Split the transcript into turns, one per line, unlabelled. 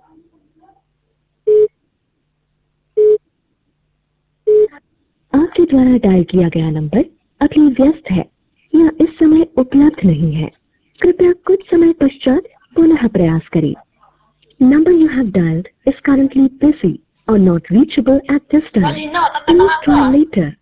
आपके द्वारा डायल किया गया नंबर अभी व्यस्त है या इस समय उपलब्ध नहीं है। कृपया कुछ समय पश्चात पुनः प्रयास करें। Number you have dialed is currently busy or not reachable at this time. Please try later.